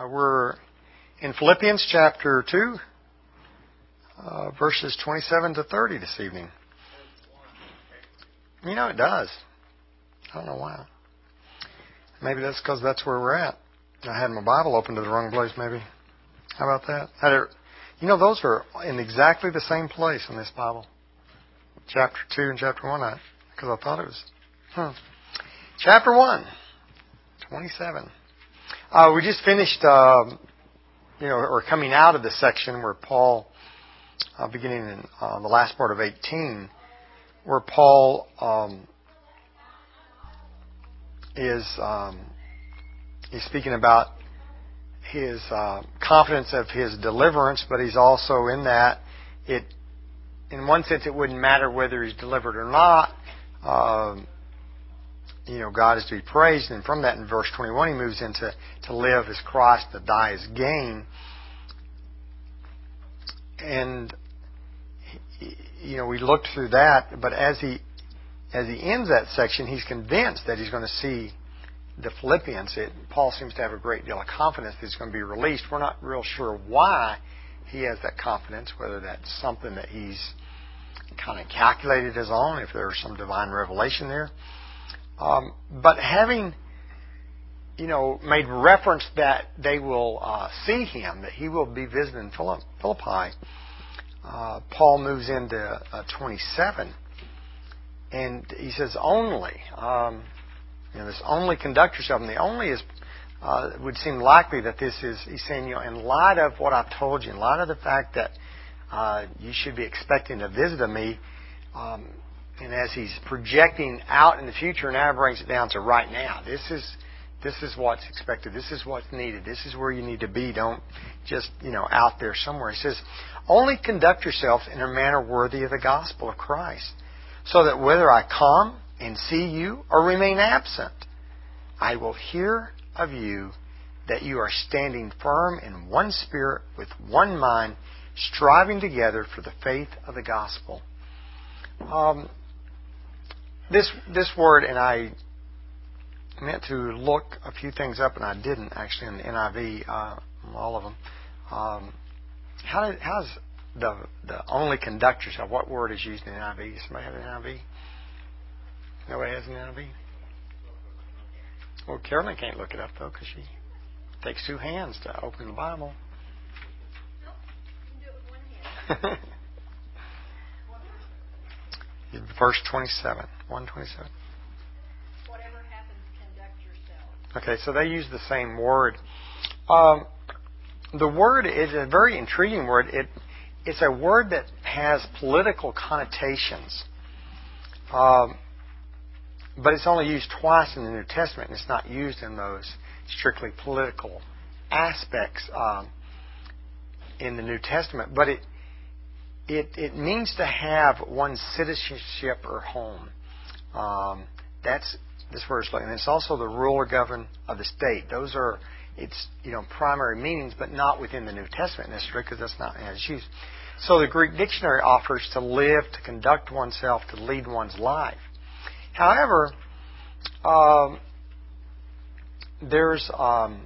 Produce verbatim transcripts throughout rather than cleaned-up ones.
Uh, we're in Philippians chapter two, uh, verses twenty-seven to thirty this evening. You know, it does. I don't know why. Maybe that's because that's where we're at. I had my Bible open to the wrong place, maybe. How about that? Had it, you know, those are in exactly the same place in this Bible. Chapter two and chapter one, because I thought it was... Hmm. Chapter one, twenty-seven. Uh, we just finished, uh, you know, or coming out of the section where Paul, uh, beginning in uh, the last part of eighteen, where Paul um, is um, he's speaking about his uh, confidence of his deliverance, but he's also in that it, in one sense, it wouldn't matter whether he's delivered or not. Um, You know, God is to be praised. And from that, in verse twenty-one, he moves into to live as Christ, to die as gain. And, you know, we looked through that. But as he as he ends that section, he's convinced that he's going to see the Philippians. It, Paul seems to have a great deal of confidence that he's going to be released. We're not real sure why he has that confidence, whether that's something that he's kind of calculated his own, if there's some divine revelation there. Um, but having, you know, made reference that they will uh, see him, that he will be visiting Philippi, uh, Paul moves into uh, twenty-seven, and he says, only, um, you know, this only conduct yourself, and the only is, uh, would seem likely that this is, he's saying, you know, in light of what I've told you, in light of the fact that uh, you should be expecting a visit of me, um, and as he's projecting out in the future, now he brings it down to right now. This is this is what's expected. This is what's needed. This is where you need to be. Don't just, you know, out there somewhere. He says, only conduct yourself in a manner worthy of the gospel of Christ, so that whether I come and see you or remain absent, I will hear of you that you are standing firm in one spirit, with one mind, striving together for the faith of the gospel. Um, This this word, and I meant to look a few things up, and I didn't actually in the N I V, uh, all of them. Um, how did, how's the the only conduct yourself? What word is used in the N I V? Somebody have an N I V? Nobody has an N I V? Well, Carolyn can't look it up though, because she takes two hands to open the Bible. Nope, you can do it with one hand. Verse twenty-seven. one twenty-seven. Whatever happens, conduct yourself. Okay, so they use the same word. Um, the word is a very intriguing word. It It's a word that has political connotations. Um, but it's only used twice in the New Testament, and it's not used in those strictly political aspects um, in the New Testament. But it It, it means to have one's citizenship or home. Um, that's this word is like, and it's also the rule or govern of the state. Those are its, you know, primary meanings, but not within the New Testament necessarily, because that's not as used. So the Greek dictionary offers to live, to conduct oneself, to lead one's life. However, um, there's um,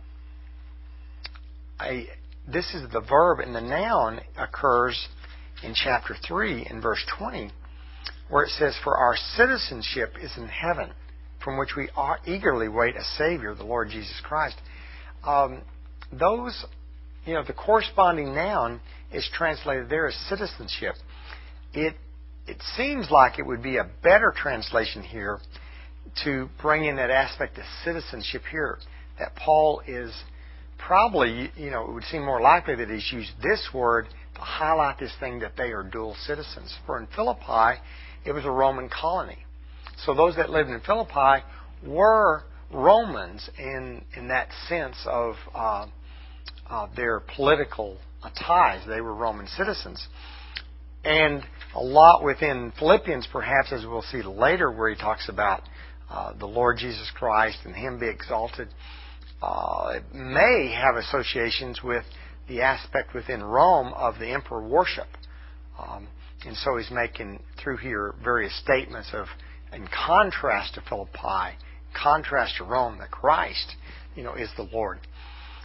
a this is the verb, and the noun occurs in chapter three, in verse twenty, where it says, for our citizenship is in heaven, from which we are eagerly wait a Savior, the Lord Jesus Christ. Um, those, you know, the corresponding noun is translated there as citizenship. It it seems like it would be a better translation here to bring in that aspect of citizenship here, that Paul is probably, you know, it would seem more likely that he's used this word to highlight this thing that they are dual citizens. For in Philippi, it was a Roman colony. So those that lived in Philippi were Romans in in that sense of uh, uh, their political ties. They were Roman citizens. And a lot within Philippians, perhaps, as we'll see later, where he talks about uh, the Lord Jesus Christ and Him be exalted, uh, it may have associations with the aspect within Rome of the emperor worship. Um, and so he's making, through here, various statements of, in contrast to Philippi, contrast to Rome, that Christ, you know, is the Lord.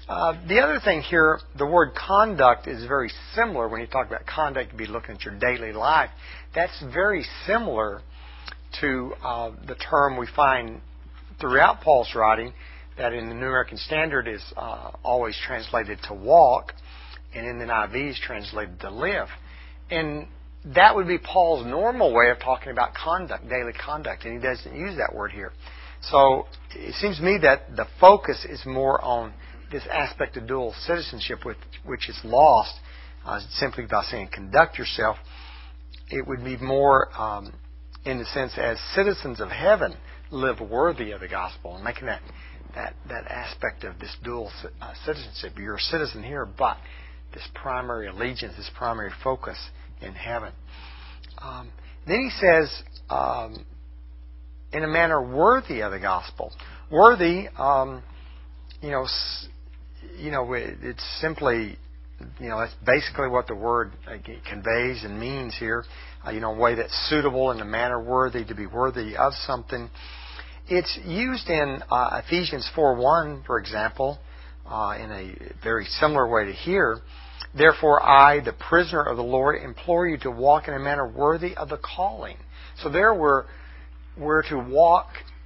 Uh, the other thing here, the word conduct is very similar. When you talk about conduct, you'd be looking at your daily life. That's very similar to uh, the term we find throughout Paul's writing, that in the New American Standard is uh, always translated to walk, and in the N I V is translated to live. And that would be Paul's normal way of talking about conduct, daily conduct, and he doesn't use that word here. So it seems to me that the focus is more on this aspect of dual citizenship, which, which is lost uh, simply by saying conduct yourself. It would be more um, in the sense as citizens of heaven live worthy of the gospel, and making that that, that aspect of this dual uh, citizenship. You're a citizen here, but this primary allegiance, this primary focus in heaven. Um, then he says, um, in a manner worthy of the gospel. Worthy, um, you know, s- you know, it, it's simply, you know, that's basically what the word uh, conveys and means here. Uh, you know, a way that's suitable, in a manner worthy, to be worthy of something. It's used in uh, Ephesians four one, for example, uh, in a very similar way to here. Therefore, I, the prisoner of the Lord, implore you to walk in a manner worthy of the calling. So there we're, we're to walk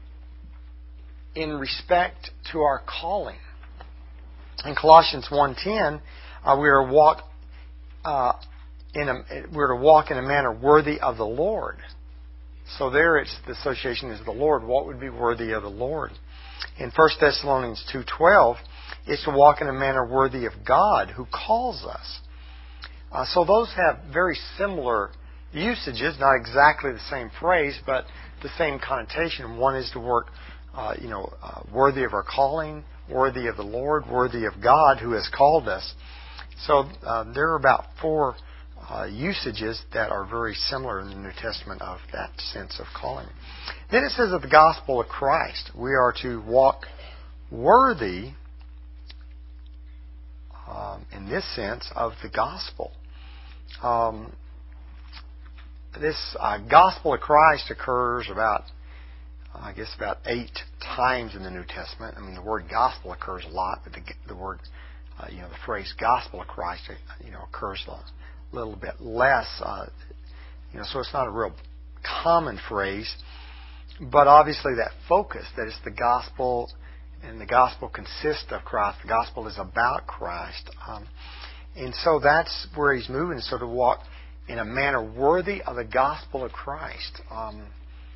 in respect to our calling. In Colossians one ten, uh, we are walk uh, in a, we're to walk in a manner worthy of the Lord. So there, it's the association is the Lord. What would be worthy of the Lord? In First Thessalonians two twelve, it's to walk in a manner worthy of God who calls us. Uh, so those have very similar usages, not exactly the same phrase, but the same connotation. One is to work, uh, you know, uh, worthy of our calling, worthy of the Lord, worthy of God who has called us. So uh, there are about four uh, usages that are very similar in the New Testament of that sense of calling. Then it says of the gospel of Christ, we are to walk worthy, um, in this sense, of the gospel. Um, this uh, gospel of Christ occurs about, I guess, about eight times in the New Testament. I mean, the word gospel occurs a lot, but the, the word, uh, you know, the phrase gospel of Christ, you know, occurs a little bit less. Uh, you know, so it's not a real common phrase. But obviously that focus, that it's the gospel, and the gospel consists of Christ. The gospel is about Christ. Um, and so that's where he's moving, so to walk in a manner worthy of the gospel of Christ. Um,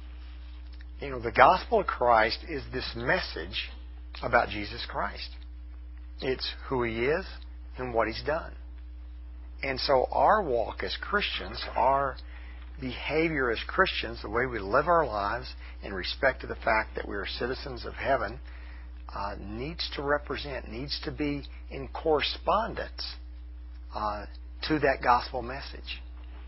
you know, the gospel of Christ is this message about Jesus Christ. It's who he is and what he's done. And so our walk as Christians, our behavior as Christians, the way we live our lives in respect to the fact that we are citizens of heaven, uh, needs to represent, needs to be in correspondence uh, to that gospel message.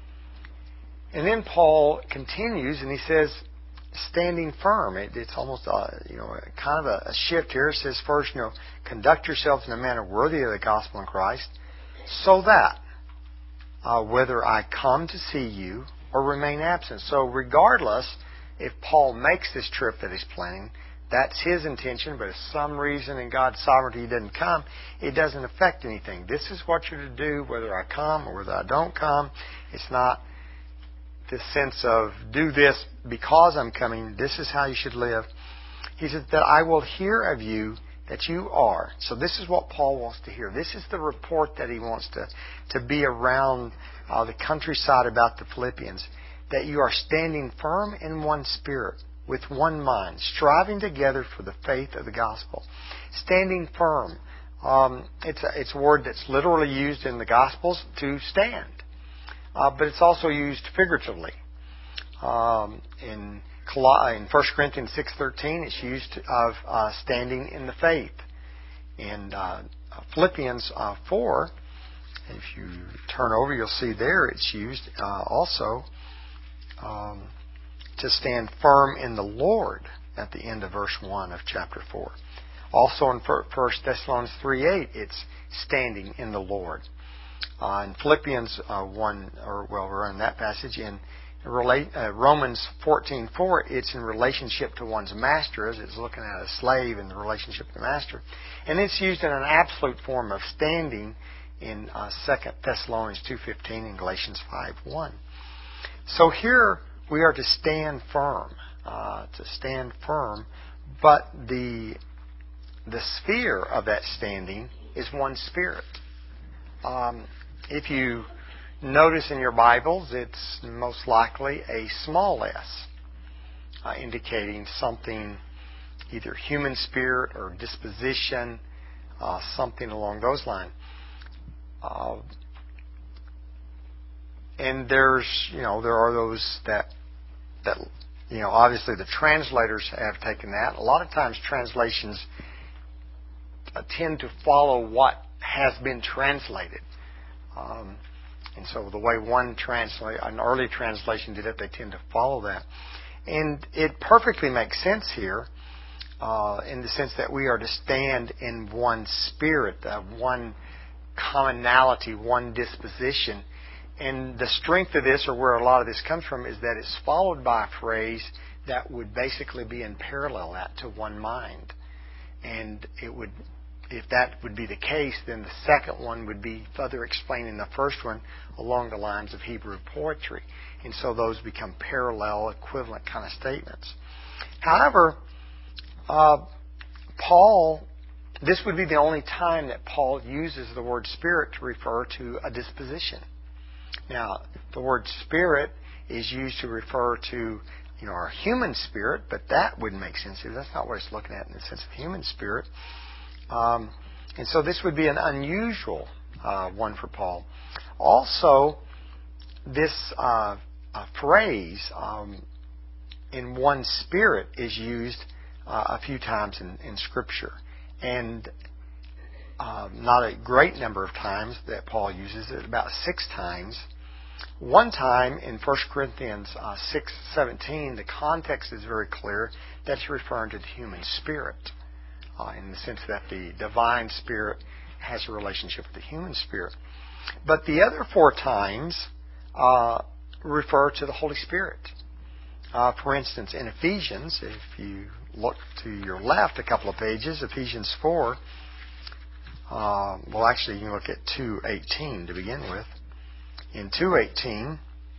And then Paul continues and he says, standing firm. It, it's almost a, you know, a, kind of a, a shift here. It says first, you know, conduct yourselves in a manner worthy of the gospel in Christ, so that uh, whether I come to see you or remain absent. So regardless if Paul makes this trip that he's planning, that's his intention, but if some reason in God's sovereignty he doesn't come, it doesn't affect anything. This is what you're to do, whether I come or whether I don't come. It's not this sense of do this because I'm coming. This is how you should live. He says that I will hear of you that you are. So this is what Paul wants to hear. This is the report that he wants to, to be around uh, the countryside about the Philippians. That you are standing firm in one spirit, with one mind, striving together for the faith of the gospel. Standing firm. Um, it's, a, it's a word that's literally used in the Gospels to stand. Uh, but it's also used figuratively. Um, in, in First Corinthians six thirteen, it's used of uh, standing in the faith. In uh, Philippians uh, four, if you turn over, you'll see there it's used uh, also um, to stand firm in the Lord at the end of verse one of chapter four. Also in First Thessalonians three eight, it's standing in the Lord. Uh, in Philippians uh, one, or well, we're in that passage. In relate, uh, Romans fourteen four, it's in relationship to one's master, as it's looking at a slave in the relationship to the master. And it's used in an absolute form of standing in uh, Second Thessalonians two fifteen and Galatians five one. So here we are to stand firm, uh, to stand firm, but the the sphere of that standing is one spirit. Um, if you notice in your Bibles, it's most likely a small s, uh, indicating something, either human spirit or disposition, uh, something along those lines. Uh, and there's, you know, there are those that, that, you know, obviously the translators have taken that. A lot of times translations uh, tend to follow what has been translated. Um, and so the way one translate, an early translation did it, they tend to follow that. And it perfectly makes sense here, uh, in the sense that we are to stand in one spirit, uh, one commonality, one disposition. And the strength of this, or where a lot of this comes from, is that it's followed by a phrase that would basically be in parallel that to one mind. And it would, if that would be the case, then the second one would be further explaining the first one along the lines of Hebrew poetry. And so those become parallel, equivalent kind of statements. However, uh, Paul, this would be the only time that Paul uses the word spirit to refer to a disposition. Now, the word spirit is used to refer to, you know, our human spirit, but that wouldn't make sense here. That's not what it's looking at in the sense of human spirit. Um, and so this would be an unusual uh, one for Paul. Also, this uh, uh, phrase, um, in one spirit, is used uh, a few times in, in Scripture. And uh, not a great number of times that Paul uses it, about six times. One time in First Corinthians uh, six seventeen, the context is very clear that it's referring to the human spirit. Uh, in the sense that the divine spirit has a relationship with the human spirit. But the other four times uh, refer to the Holy Spirit. Uh, for instance, in Ephesians, if you look to your left a couple of pages, Ephesians four, uh, well actually you can look at two eighteen to begin with. In two eighteen,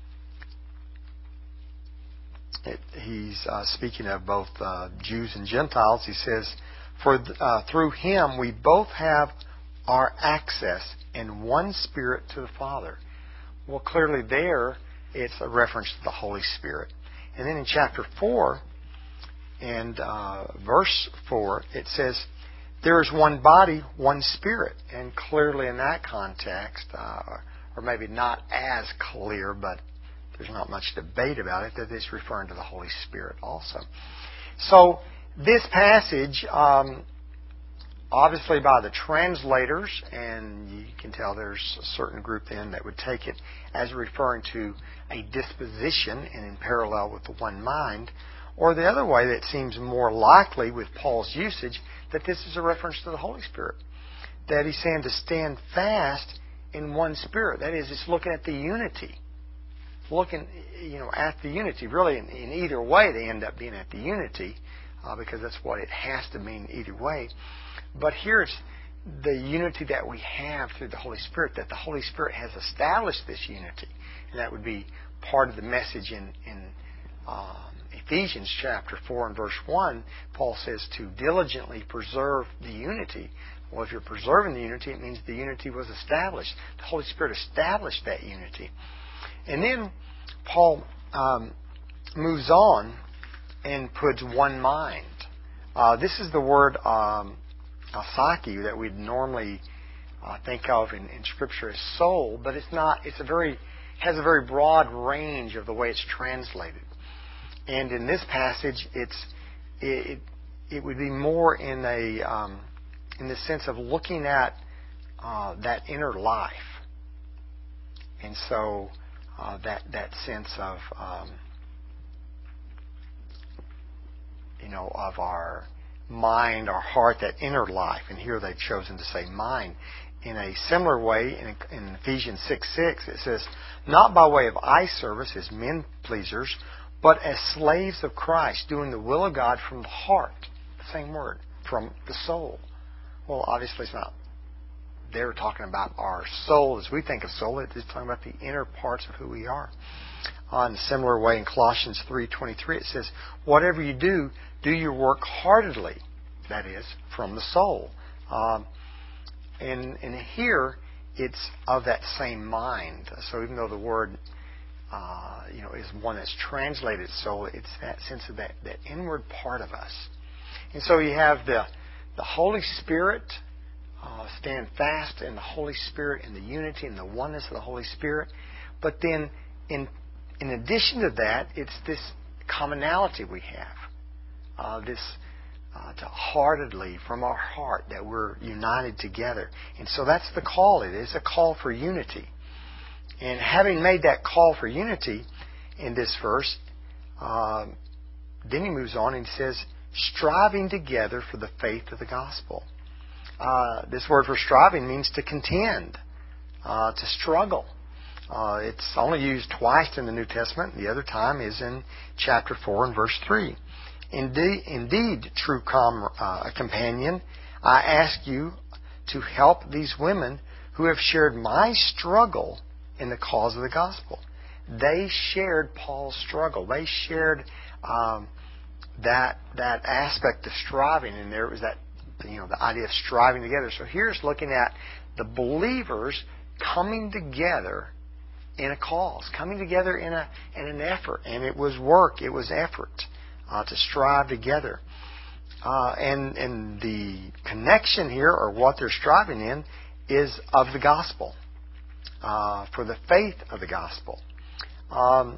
it, he's uh, speaking of both uh, Jews and Gentiles. He says, For uh, through Him we both have our access in one Spirit to the Father. Well, clearly there it's a reference to the Holy Spirit. And then in chapter four and uh, verse four, it says, there is one body, one Spirit. And clearly in that context, uh, or maybe not as clear, but there's not much debate about it, that it's referring to the Holy Spirit also. So this passage, um, obviously by the translators, and you can tell there's a certain group then that would take it as referring to a disposition and in parallel with the one mind, or the other way that seems more likely with Paul's usage, that this is a reference to the Holy Spirit. That he's saying to stand fast in one spirit. That is, it's looking at the unity. Looking, you know, at the unity. Really, in, in either way, they end up being at the unity. Uh, because that's what it has to mean either way. But here's the unity that we have through the Holy Spirit, that the Holy Spirit has established this unity. And that would be part of the message in, in um, Ephesians chapter four and verse one. Paul says to diligently preserve the unity. Well, if you're preserving the unity, it means the unity was established. The Holy Spirit established that unity. And then Paul um, moves on and puts one mind. Uh, this is the word um, asaki that we'd normally uh, think of in, in Scripture as soul, but it's not. It's a very has a very broad range of the way it's translated. And in this passage, it's it it would be more in a um, in the sense of looking at uh, that inner life, and so uh, that that sense of um, you know, of our mind, our heart, that inner life. And here they've chosen to say mind. in a similar way, in, in Ephesians six six, it says, not by way of eye service as men pleasers, but as slaves of Christ, doing the will of God from the heart. The same word, from the soul. Well, obviously it's not. They're talking about our soul as we think of soul. It's talking about the inner parts of who we are. Uh, in a similar way, in Colossians three twenty-three, it says, whatever you do, do your work heartedly. That is, from the soul. Um, and, and here, it's of that same mind. So even though the word uh, you know, is one that's translated soul, it's that sense of that, that inward part of us. And so you have the, the Holy Spirit. Uh, stand fast in the Holy Spirit, in the unity and the oneness of the Holy Spirit. But then, in in addition to that, it's this commonality we have. Uh, this uh, to heartedly, from our heart, that we're united together. And so that's the call. It is a call for unity. And having made that call for unity in this verse, um, then he moves on and he says, striving together for the faith of the gospel. Uh, this word for striving means to contend, uh, to struggle. Uh, it's only used twice in the New Testament. The other time is in chapter four and verse three. Indeed, indeed true com- uh, companion, I ask you to help these women who have shared my struggle in the cause of the gospel. They shared Paul's struggle. They shared um, that that aspect of striving, and there was that, you know, the idea of striving together. So here's looking at the believers coming together in a cause, coming together in a in an effort, and it was work, it was effort uh, to strive together. Uh, and and the connection here, or what they're striving in, is of the gospel, uh, for the faith of the gospel. Um,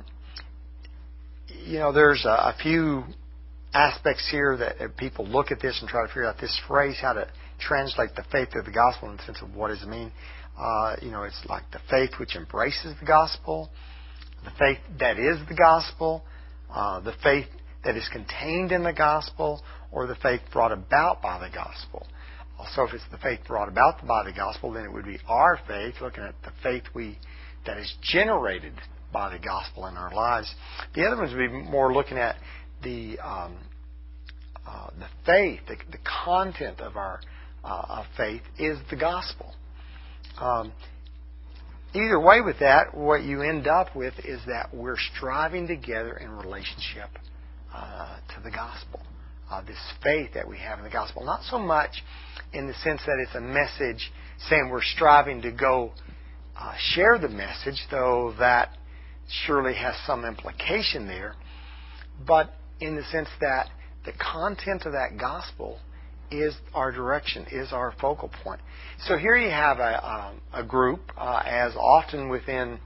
you know, there's a, a few aspects here that people look at this and try to figure out this phrase, how to translate the faith of the gospel in the sense of what does it mean. Uh, you know, it's like the faith which embraces the gospel, the faith that is the gospel, uh, the faith that is contained in the gospel, or the faith brought about by the gospel. Also, if it's the faith brought about by the gospel, then it would be our faith, looking at the faith we that is generated by the gospel in our lives. The other ones would be more looking at the um, uh, the faith, the, the content of our uh, of faith is the gospel. Um, either way with that, what you end up with is that we're striving together in relationship uh, to the gospel. Uh, this faith that we have in the gospel. Not so much in the sense that it's a message saying we're striving to go uh, share the message, though that surely has some implication there, but in the sense that the content of that gospel is our direction, is our focal point. So here you have a, um, a group, uh, as often within,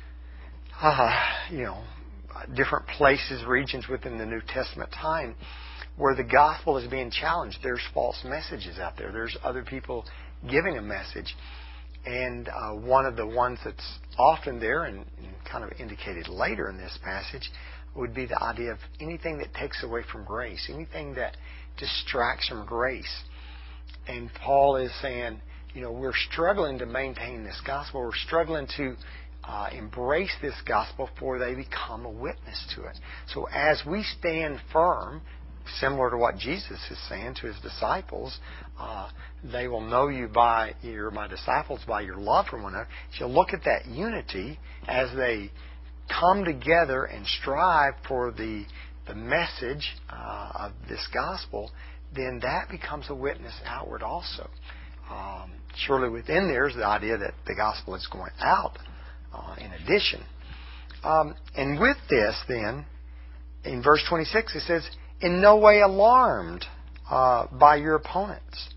uh, you know, different places, regions within the New Testament time, where the gospel is being challenged. There's false messages out there. There's other people giving a message. And uh, one of the ones that's often there and, and kind of indicated later in this passage would be the idea of anything that takes away from grace, anything that distracts from grace. And Paul is saying, you know, we're struggling to maintain this gospel. We're struggling to uh, embrace this gospel before they become a witness to it. So as we stand firm, similar to what Jesus is saying to his disciples, uh, they will know you by, you're my disciples by your love for one another. So look at that unity as they come together and strive for the the message uh, of this gospel, then that becomes a witness outward also. Um, surely within there is the idea that the gospel is going out uh, in addition. Um, and with this then, in verse twenty-six it says, in no way alarmed uh, by your opponents.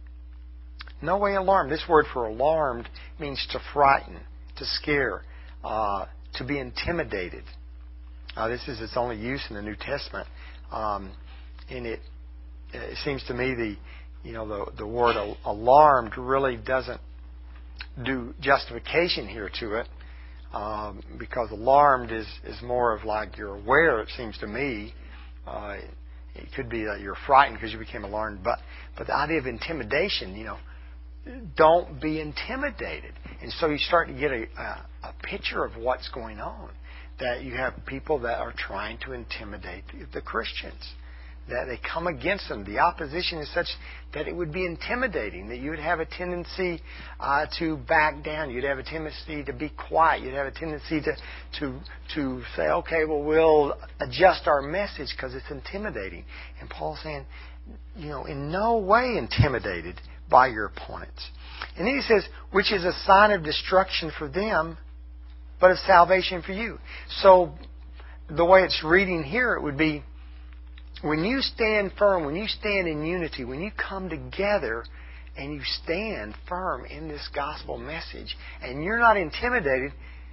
No way alarmed. This word for alarmed means to frighten, to scare, uh, to be intimidated. Uh, this is its only use in the New Testament, um, and it it seems to me the you know the the word alarmed really doesn't do justification here to it, um, because alarmed is is more of like you're aware. It seems to me. Uh, it could be that you're frightened because you became alarmed, but but the idea of intimidation, you know, don't be intimidated. And so you start to get a, a, a picture of what's going on. That you have people that are trying to intimidate the, the Christians. That they come against them. The opposition is such that it would be intimidating. That you would have a tendency uh, to back down. You'd have a tendency to be quiet. You'd have a tendency to to to say, okay, well, we'll adjust our message because it's intimidating. And Paul's saying, you know, in no way intimidated by your opponents. And then he says, which is a sign of destruction for them, but of salvation for you. So the way it's reading here, it would be, when you stand firm, when you stand in unity, when you come together and you stand firm in this gospel message, and you're not intimidated,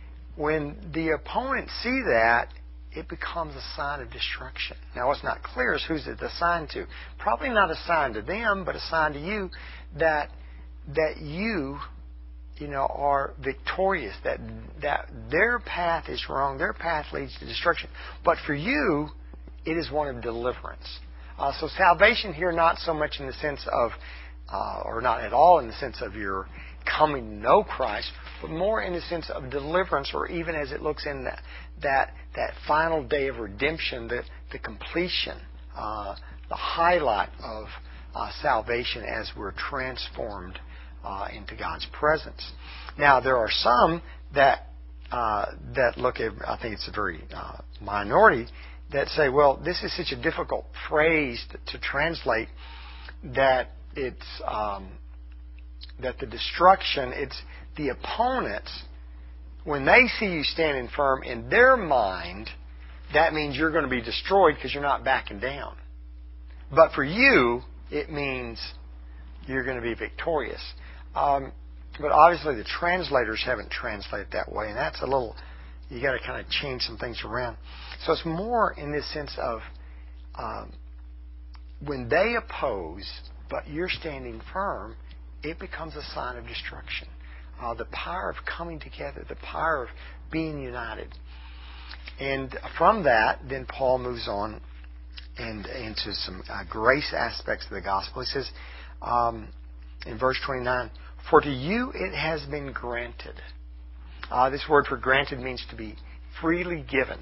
when the opponents see that, it becomes a sign of destruction. Now, what's not clear is who's it a sign to. Probably not a sign to them, but a sign to you that that you, you know, are victorious. That that their path is wrong. Their path leads to destruction. But for you, it is one of deliverance. Uh, so salvation here, not so much in the sense of, uh, or not at all in the sense of your coming to know Christ, but more in the sense of deliverance, or even as it looks in that that, that final day of redemption, the, the completion, uh, the highlight of uh, salvation as we're transformed uh, into God's presence. Now, there are some that uh, that look at, I think it's a very uh, minority, that say, well, this is such a difficult phrase to, to translate that it's um, that the destruction, it's the opponents, when they see you standing firm in their mind, that means you're going to be destroyed because you're not backing down. But for you, it means you're going to be victorious. Um, but obviously the translators haven't translated that way, and that's a little, you got to kind of change some things around. So it's more in this sense of um, when they oppose, but you're standing firm, it becomes a sign of destruction. Uh, the power of coming together, the power of being united. And from that, then Paul moves on and into some uh, grace aspects of the gospel. He says um, in verse twenty-nine, for to you it has been granted. Uh, this word for granted means to be freely given.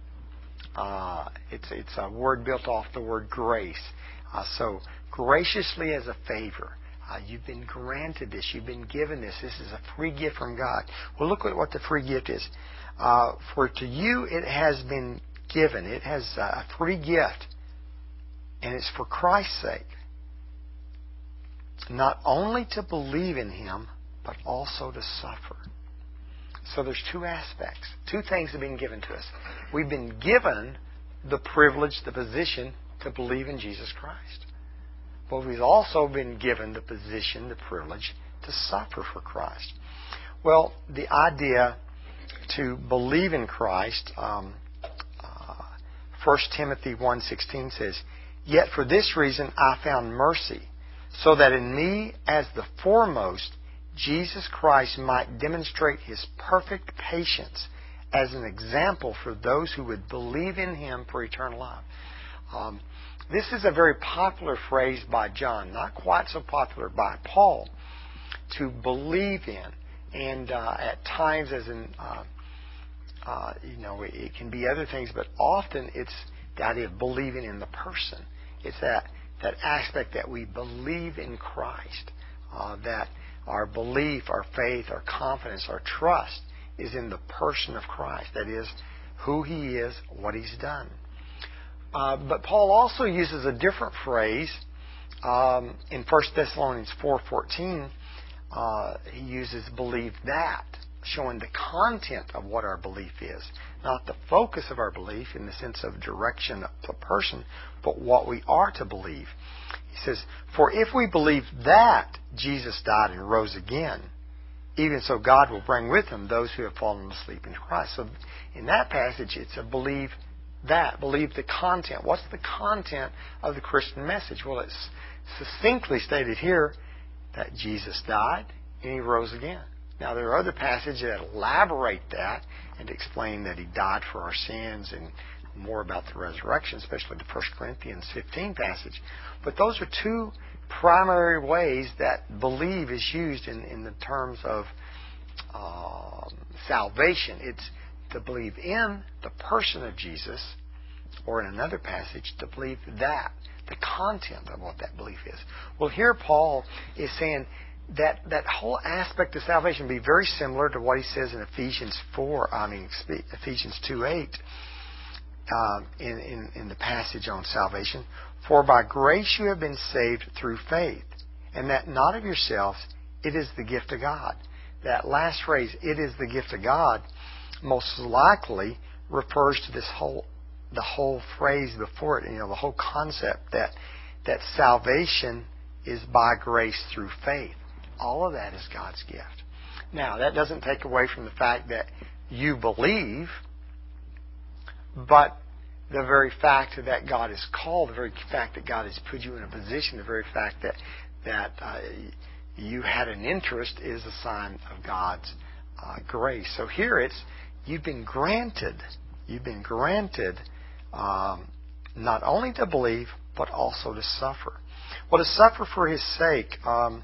Uh, it's, it's a word built off the word grace. Uh, so graciously as a favor. Uh, you've been granted this. You've been given this. This is a free gift from God. Well, look at what the free gift is. Uh, for to you it has been given. It has a free gift. And it's for Christ's sake. Not only to believe in Him, but also to suffer. So there's two aspects. Two things have been given to us. We've been given the privilege, the position to believe in Jesus Christ. But we've also been given the position, the privilege to suffer for Christ. Well, the idea to believe in Christ, um, uh, First Timothy one sixteen says, yet for this reason I found mercy, so that in me as the foremost Jesus Christ might demonstrate His perfect patience as an example for those who would believe in Him for eternal life. Um, This is a very popular phrase by John, not quite so popular by Paul, to believe in. And uh, at times, as in, uh, uh, you know, it, it can be other things, but often it's the idea of believing in the person. It's that, that aspect that we believe in Christ, uh, that our belief, our faith, our confidence, our trust is in the person of Christ. That is, who He is, what He's done. Uh, but Paul also uses a different phrase um, in First Thessalonians four fourteen. Uh, he uses believe that, showing the content of what our belief is, not the focus of our belief in the sense of direction of the person, but what we are to believe. He says, for if we believe that Jesus died and rose again, even so God will bring with Him those who have fallen asleep in Christ. So in that passage, it's a believe that. Believe the content. What's the content of the Christian message? Well, it's succinctly stated here that Jesus died and He rose again. Now, there are other passages that elaborate that and explain that He died for our sins and more about the resurrection, especially the First Corinthians fifteen passage. But those are two primary ways that believe is used in, in the terms of um, salvation. It's to believe in the person of Jesus, or in another passage, to believe that, the content of what that belief is. Well, here Paul is saying that that whole aspect of salvation would be very similar to what he says in Ephesians four, I mean Ephesians two eight, uh, in, in, in the passage on salvation. For by grace you have been saved through faith, and that not of yourselves, it is the gift of God. That last phrase, it is the gift of God, most likely refers to this whole the whole phrase before it, you know, the whole concept that that salvation is by grace through faith. All of that is God's gift. Now, that doesn't take away from the fact that you believe, but the very fact that God is called, the very fact that God has put you in a position, the very fact that that uh, you had an interest is a sign of God's uh, grace. So here it's, you've been granted, you've been granted um, not only to believe, but also to suffer. Well, to suffer for His sake, um,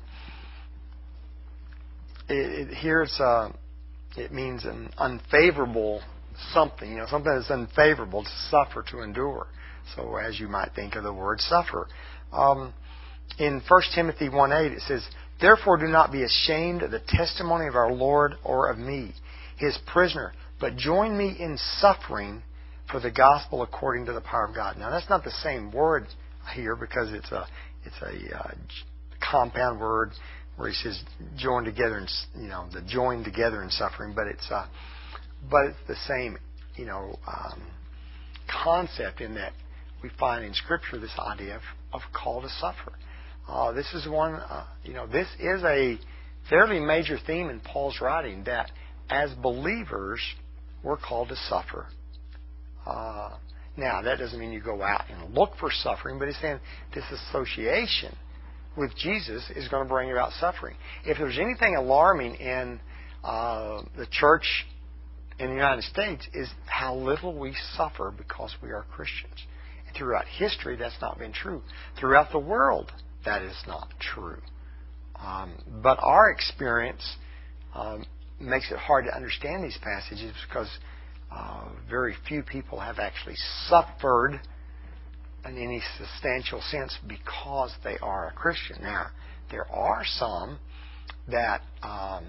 it, it, here it's, uh, it means an unfavorable something, you know, something that's unfavorable, to suffer, to endure. So as you might think of the word suffer. Um, in First Timothy one eight it says, therefore do not be ashamed of the testimony of our Lord or of me, His prisoner, but join me in suffering for the gospel according to the power of God. Now that's not the same word here, because it's a it's a uh, compound word where he says join together, and you know, the join together in suffering, but it's uh, but it's the same, you know, um, concept, in that we find in Scripture this idea of, of call to suffer. Uh, this is one, uh, you know, this is a fairly major theme in Paul's writing, that as believers we're called to suffer. Uh, now, that doesn't mean you go out and look for suffering, but he's saying this association with Jesus is going to bring about suffering. If there's anything alarming in uh, the church in the United States, is how little we suffer because we are Christians. And throughout history, that's not been true. Throughout the world, that is not true. Um, but our experience um, makes it hard to understand these passages, because uh, very few people have actually suffered in any substantial sense because they are a Christian. Now, there are some that um,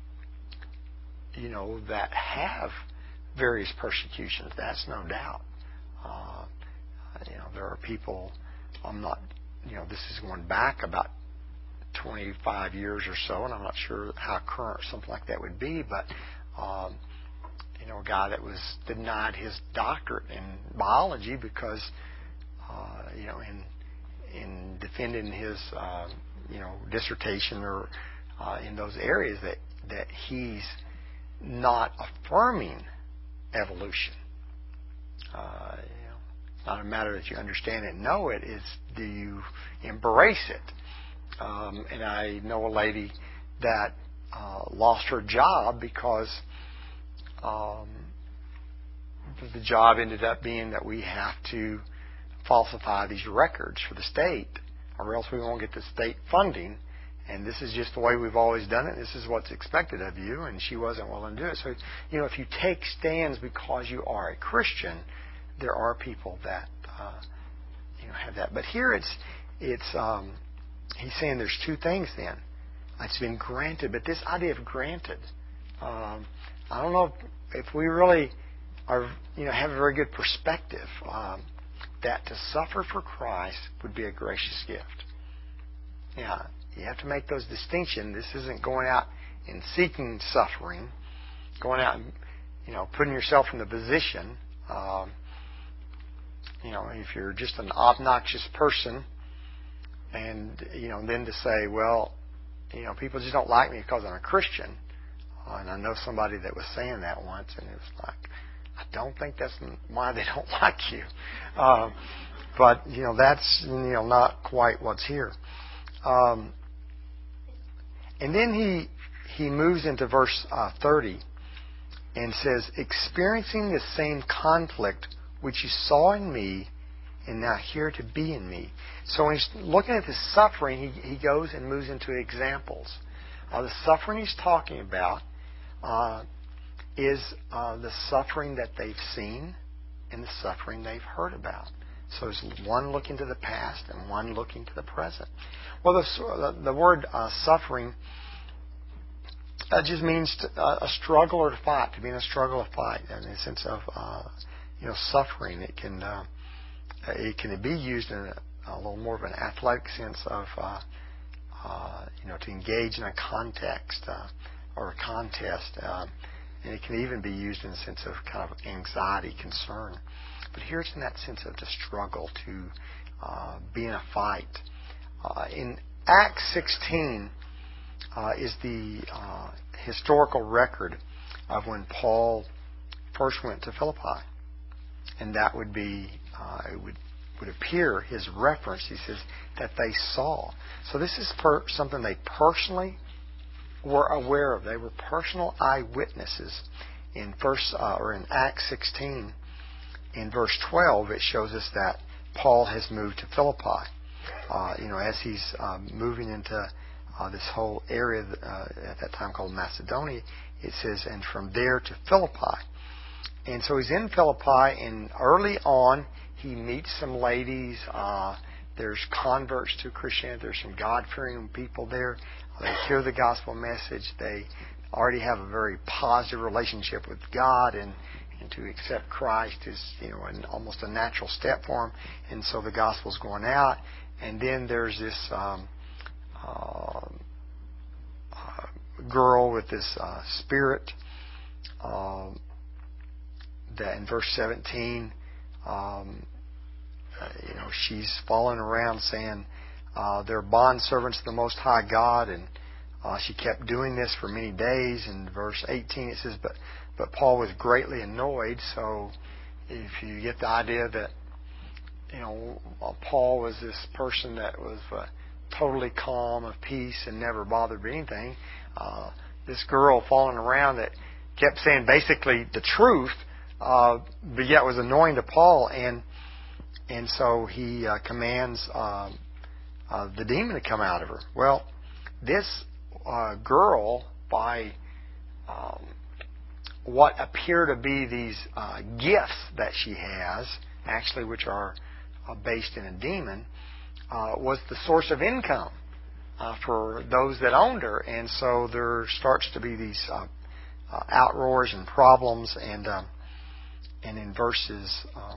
you know, that have various persecutions. That's no doubt. Uh, you know, there are people. I'm not. You know, this is going back about twenty-five years or so, and I'm not sure how current something like that would be. But um, you know, a guy that was denied his doctorate in biology because uh, you know, in in defending his uh, you know, dissertation, or uh, in those areas, that that he's not affirming evolution. Uh, you know, it's not a matter that you understand it and know it. It's, do you embrace it? Um, and I know a lady that uh, lost her job because um, the job ended up being that we have to falsify these records for the state, or else we won't get the state funding. And this is just the way we've always done it. This is what's expected of you. And she wasn't willing to do it. So, you know, if you take stands because you are a Christian, there are people that, uh, you know, have that. But here it's, it's, um, he's saying there's two things then. It's been granted. But this idea of granted, um, I don't know if, if we really are, you know, have a very good perspective, um, that to suffer for Christ would be a gracious gift. Yeah. You have to make those distinctions. This isn't going out and seeking suffering, going out and, you know, putting yourself in the position. Um, you know, if you're just an obnoxious person, and, you know, then to say, well, you know, people just don't like me because I'm a Christian. Uh, and I know somebody that was saying that once, and it was like, I don't think that's why they don't like you. Uh, but, you know, that's, you know, not quite what's here. Um, And then he he moves into verse uh, thirty and says, experiencing the same conflict which you saw in me and now here to be in me. So when he's looking at the suffering, he, he goes and moves into examples. Uh, the suffering he's talking about uh, is uh, the suffering that they've seen and the suffering they've heard about. So there's one looking to the past and one looking to the present. Well, the, the word uh, suffering uh, just means to, uh, a struggle or to fight, to be in a struggle or fight, in the sense of uh, you know suffering. It can uh, it can be used in a, a little more of an athletic sense of uh, uh, you know to engage in a context uh, or a contest, uh, and it can even be used in the sense of kind of anxiety, concern. But here it's in that sense of the struggle to uh, be in a fight. Uh, in Acts sixteen uh, is the uh, historical record of when Paul first went to Philippi. And that would be, uh, it would, would appear, his reference, he says, that they saw. So this is per- something they personally were aware of. They were personal eyewitnesses. In verse, uh, or in Acts sixteen, in verse twelve, it shows us that Paul has moved to Philippi. Uh, you know, as he's um, moving into uh, this whole area uh, at that time called Macedonia, it says, and from there to Philippi. And so he's in Philippi, and early on, he meets some ladies. Uh, there's converts to Christianity. There's some God-fearing people there. They hear the gospel message. They already have a very positive relationship with God, and And to accept Christ is, you know, an, almost a natural step for them. And so the gospel's going out. And then there's this um, uh, uh, girl with this uh, spirit uh, that in verse seventeen, um, uh, you know, she's following around saying uh, they're bondservants of the Most High God, and uh, she kept doing this for many days. In verse eighteen, it says, but But Paul was greatly annoyed. So if you get the idea that, you know, Paul was this person that was uh, totally calm, of peace, and never bothered by anything, uh, this girl following around that kept saying basically the truth, uh, but yet was annoying to Paul, and and so he uh, commands uh, uh, the demon to come out of her. Well, this uh, girl, by um, what appear to be these uh, gifts that she has, actually which are uh, based in a demon, uh, was the source of income uh, for those that owned her. And so there starts to be these uh, uh, outroars and problems. And um, and in verses um,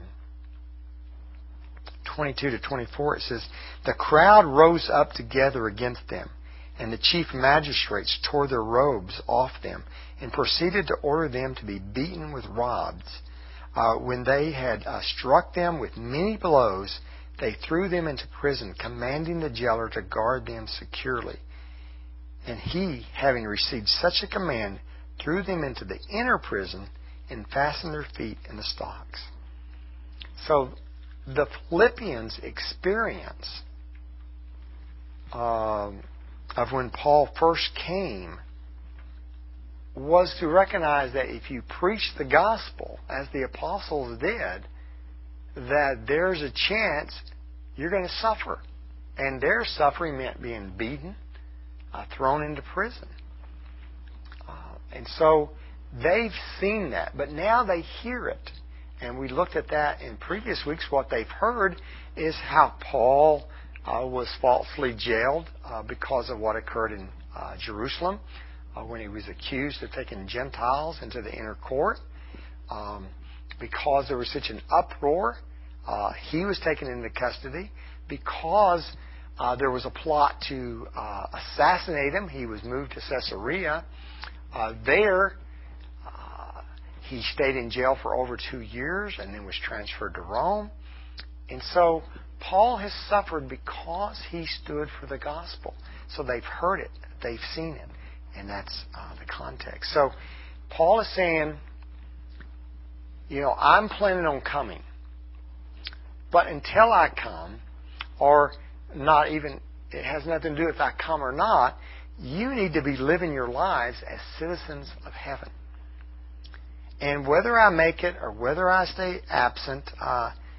twenty-two to twenty-four, it says, the crowd rose up together against them, and the chief magistrates tore their robes off them and proceeded to order them to be beaten with rods. Uh, when they had uh, struck them with many blows, they threw them into prison, commanding the jailer to guard them securely. And he, having received such a command, threw them into the inner prison and fastened their feet in the stocks. So the Philippians' experience um, of when Paul first came was to recognize that if you preach the gospel, as the apostles did, that there's a chance you're going to suffer. And their suffering meant being beaten, uh, thrown into prison. Uh, and so they've seen that, but now they hear it. And we looked at that in previous weeks. What they've heard is how Paul uh, was falsely jailed uh, because of what occurred in uh, Jerusalem. Uh, when he was accused of taking Gentiles into the inner court. Um, because there was such an uproar, uh, he was taken into custody. Because uh, there was a plot to uh, assassinate him, he was moved to Caesarea. Uh, there, uh, he stayed in jail for over two years and then was transferred to Rome. And so Paul has suffered because he stood for the gospel. So they've heard it. They've seen it. And that's uh, the context. So Paul is saying, you know, I'm planning on coming. But until I come, or not even, it has nothing to do if I come or not, you need to be living your lives as citizens of heaven. And whether I make it or whether I stay absent, uh,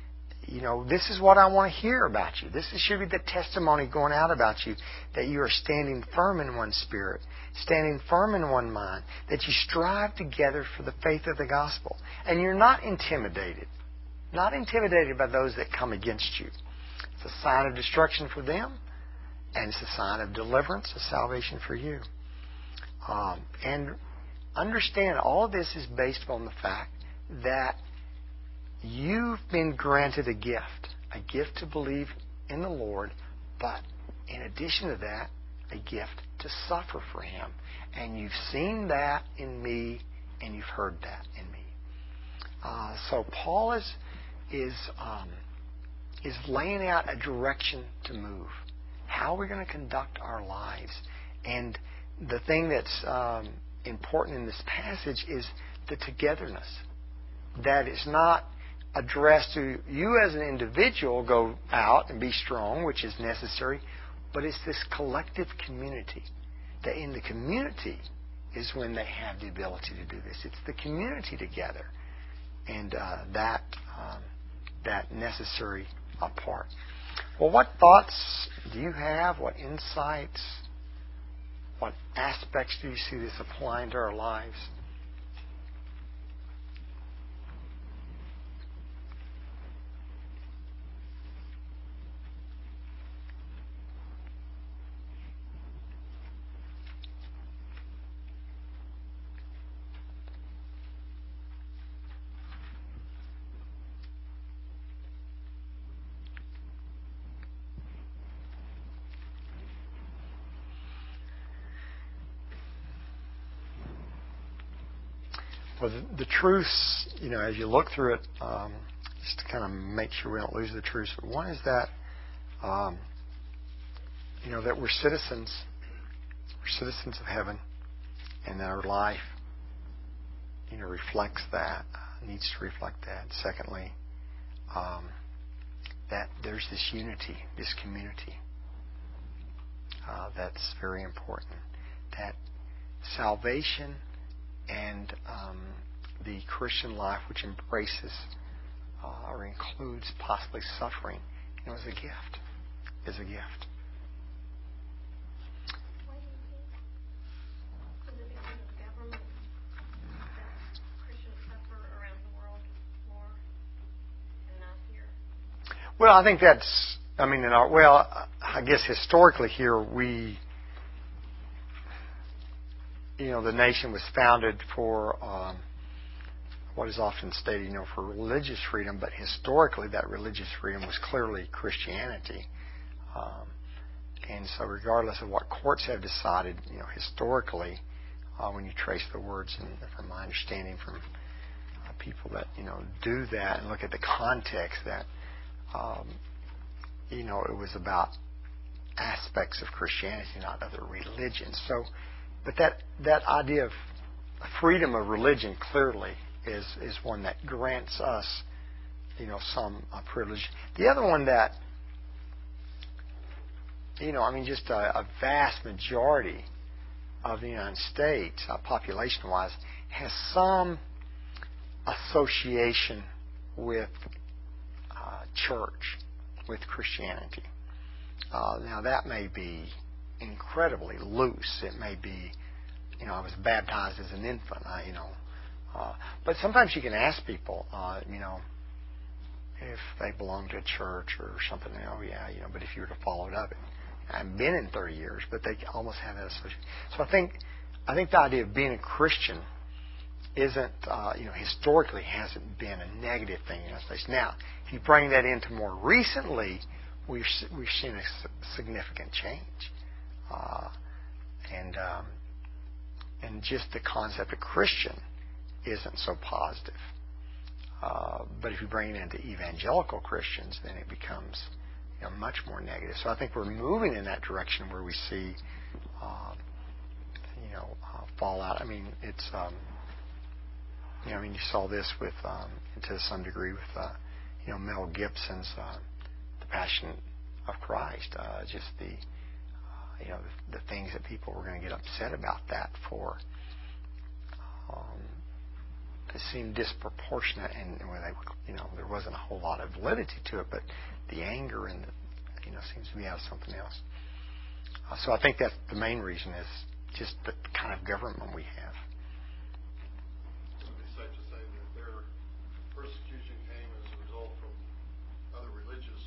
you know, this is what I want to hear about you. This is, should be the testimony going out about you, that you are standing firm in one spirit, standing firm in one mind, that you strive together for the faith of the gospel. And you're not intimidated, not intimidated by those that come against you. It's a sign of destruction for them, and it's a sign of deliverance, of salvation for you. Um, and understand, all of this is based on the fact that you've been granted a gift, a gift to believe in the Lord, but in addition to that, a gift to suffer for Him. And you've seen that in me, and you've heard that in me. Uh, so Paul is is um, is laying out a direction to move. How we're going to conduct our lives. And the thing that's um, important in this passage is the togetherness. That it's not addressed to you as an individual, go out and be strong, which is necessary, but it's this collective community. That in the community is when they have the ability to do this. It's the community together, and uh, that um, that necessary uh, part. Well, what thoughts do you have? What insights? What aspects do you see this applying to our lives? Well, the, the truths, you know, as you look through it, um, just to kind of make sure we don't lose the truths. One is that, um, you know, that we're citizens, we're citizens of heaven, and that our life, you know, reflects that, needs to reflect that. Secondly, um, that there's this unity, this community, uh, that's very important. That salvation and um, the Christian life, which embraces uh, or includes possibly suffering, you know, is a gift. Is a gift. Why do you think? Is it because of government that Christians suffer around the world more and not here? Well, I think that's. I mean, in our well, I guess historically here we. You know, the nation was founded for um, what is often stated, you know, for religious freedom, but historically that religious freedom was clearly Christianity. Um, and so regardless of what courts have decided, you know, historically, uh, when you trace the words, and from my understanding from uh, people that, you know, do that and look at the context, that, um, you know, it was about aspects of Christianity, not other religions. So, But that, that idea of freedom of religion clearly is, is one that grants us, you know, some uh, privilege. The other one that, you know, I mean, just a, a vast majority of the United States, uh, population-wise, has some association with uh, church, with Christianity. Uh, now, that may be incredibly loose. It may be, you know, I was baptized as an infant, uh, you know. Uh, but sometimes you can ask people, uh, you know, if they belong to a church or something. Oh, yeah, you know, but if you were to follow it up, I haven't been in thirty years, but they almost have that association. So I think, I think the idea of being a Christian isn't, uh, you know, historically hasn't been a negative thing in the United States. Now, if you bring that into more recently, we've we've seen a significant change. Uh, and um, and just the concept of Christian isn't so positive. Uh, but if you bring it into evangelical Christians, then it becomes, you know, much more negative. So I think we're moving in that direction where we see, uh, you know, uh, fallout. I mean, it's, um, you know, I mean, you saw this with, um, to some degree, with, uh, you know, Mel Gibson's uh, The Passion of Christ. Uh, just the You know, the, the things that people were going to get upset about that for. Um, it seemed disproportionate, and when they, you know, there wasn't a whole lot of validity to it, but the anger and the, you know, seems to be out of something else. Uh, so I think that's the main reason is just the kind of government we have. It would be safe to say that their persecution came as a result from other religious,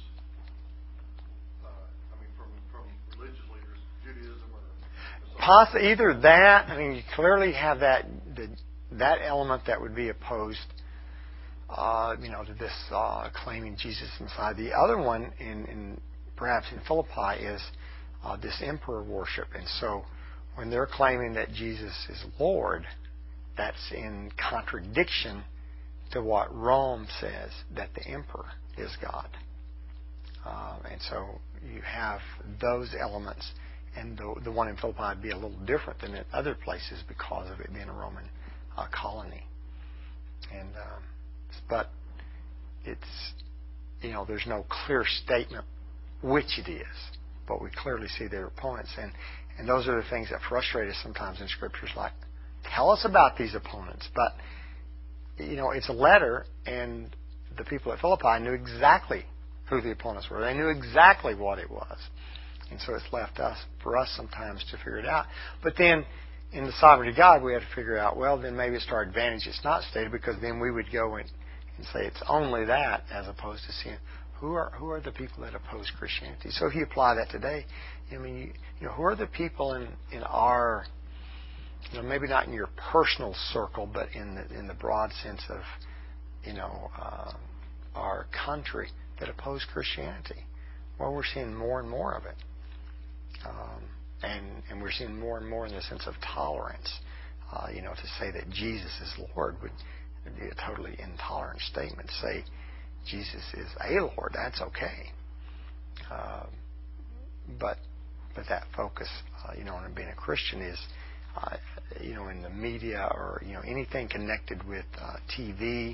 uh, I mean, from from religious leaders, Judaism or. Possibly either that. I mean, you clearly have that the, that element that would be opposed, uh, you know, to this uh, claiming Jesus Messiah. The other one, in, in perhaps in Philippi, is uh, this emperor worship. And so, when they're claiming that Jesus is Lord, that's in contradiction to what Rome says that the emperor is God. Uh, and so you have those elements. And the, the one in Philippi would be a little different than in other places because of it being a Roman uh, colony. And um, but it's, you know, there's no clear statement which it is, but we clearly see their opponents, and and those are the things that frustrate us sometimes in scriptures. Like, tell us about these opponents, but you know, it's a letter, and the people at Philippi knew exactly who the opponents were. They knew exactly what it was. And so it's left us, for us sometimes, to figure it out. But then, in the sovereignty of God, we have to figure out, well, then maybe it's to our advantage it's not stated, because then we would go and, and say it's only that, as opposed to seeing who are who are the people that oppose Christianity. So if you apply that today, I mean, you, you know, who are the people in, in our, you know, maybe not in your personal circle, but in the in the broad sense of, you know, uh, our country that oppose Christianity? Well, we're seeing more and more of it. Um, and, and we're seeing more and more in the sense of tolerance. Uh, you know, to say that Jesus is Lord would be a totally intolerant statement. To say Jesus is a Lord, that's okay. Uh, but but that focus, uh, you know, on being a Christian is, uh, you know, in the media or, you know, anything connected with uh, T V,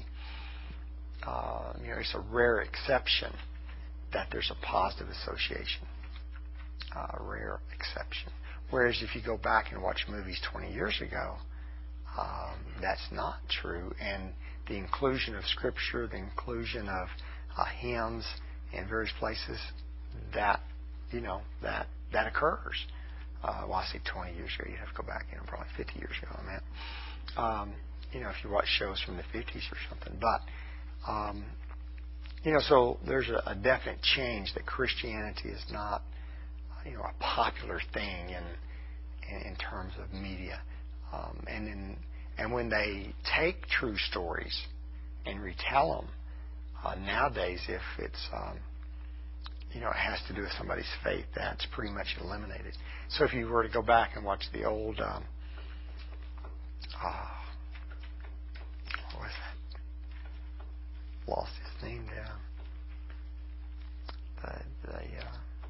uh, you know, it's a rare exception that there's a positive association. A rare exception. Whereas if you go back and watch movies twenty years ago, um, that's not true. And the inclusion of Scripture, the inclusion of uh, hymns in various places, that, you know, that that occurs. Uh, well, I say twenty years ago. You'd have to go back, you know, probably fifty years ago on that. Um, you know, if you watch shows from the fifties or something. But, um, you know, so there's a, a definite change that Christianity is not, you know, a popular thing in in, in terms of media, um, and in, and when they take true stories and retell them uh, nowadays, if it's um, you know, it has to do with somebody's faith, that's pretty much eliminated. So if you were to go back and watch the old, um, uh, what was that? Lost his name down. The the uh,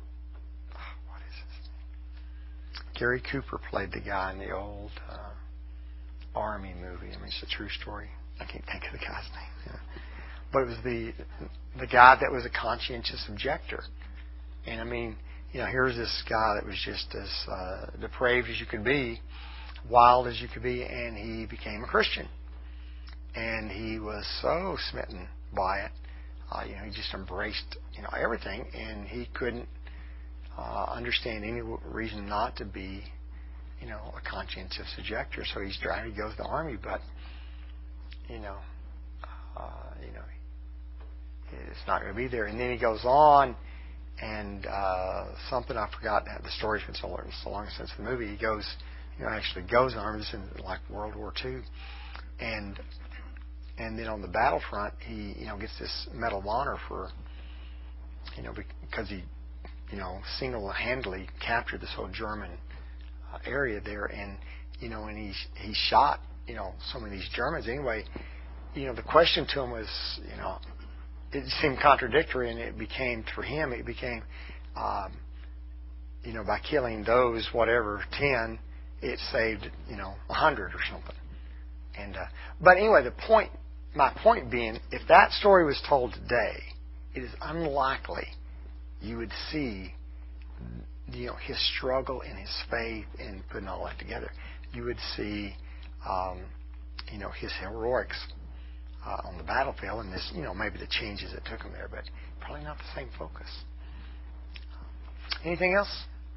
Gary Cooper played the guy in the old uh, Army movie. I mean, it's a true story. I can't think of the guy's name. Yeah. But it was the the guy that was a conscientious objector. And I mean, you know, here's this guy that was just as uh, depraved as you could be, wild as you could be, and he became a Christian. And he was so smitten by it. Uh, you know, he just embraced, you know, everything, and he couldn't Uh, understand any reason not to be, you know, a conscientious objector. So he's trying to go to the army, but you know, uh, you know, it's not going to be there. And then he goes on, and uh, something I forgot. The story's been so long, so long since the movie. He goes, you know, actually goes on army. This is in like World War Two, and and then on the battlefront, he, you know, gets this Medal of Honor for, you know, because he, you know, single-handedly captured this whole German uh, area there, and you know, and he he shot, you know, some of these Germans. Anyway, you know, the question to him was, you know, it seemed contradictory, and it became, for him, it became, um, you know, by killing those whatever ten, it saved, you know, a hundred or something. And uh, but anyway, the point, my point being, if that story was told today, it is unlikely you would see, you know, his struggle and his faith in putting all that together. You would see, um, you know, his heroics uh, on the battlefield, and this, you know, maybe the changes that took him there, but probably not the same focus. Anything else?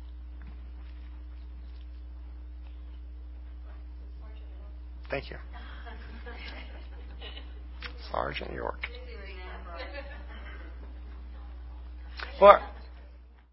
Thank you. Sergeant York. Well,